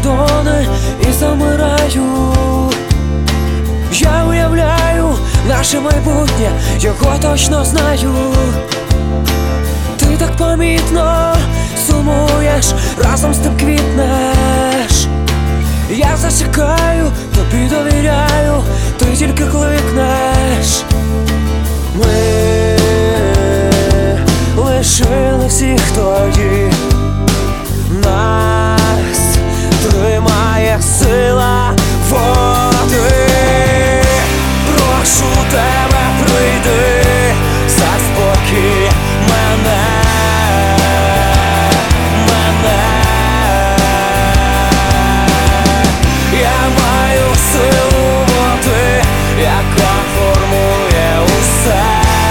кордони і замираю. Я уявляю наше майбутнє, його точно знаю. Ти так помітно сумуєш, разом з тим квітнеш. Я зачекаю, тобі довіряю, ти тільки кликнеш. Ми лишили всіх тоді, нас тримає сила води. Прошу тебе, прийди, заспокій мене. Я маю силу води, яка формує усе,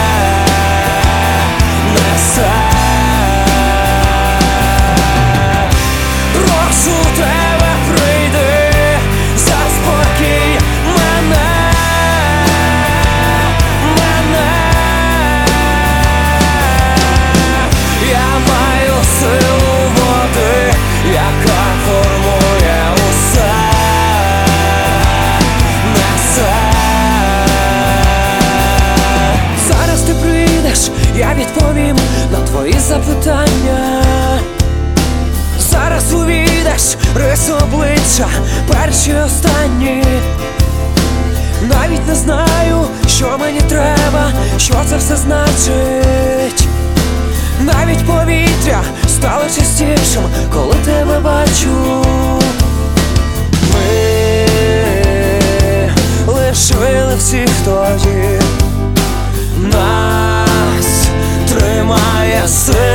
несе. Прошу тебе, прийди, заспокій мене. Я маю силу води, яка формує усе, несе. Зараз ти прийдеш, я відповім на твої запитання. Зараз увійдеш, риси обличчя, перші й останні. Навіть не знаю, що мені треба, що це все значить. Навіть повітря стало чистішим, коли тебе бачу. Ми лишили всіх тоді, нас тримає сила.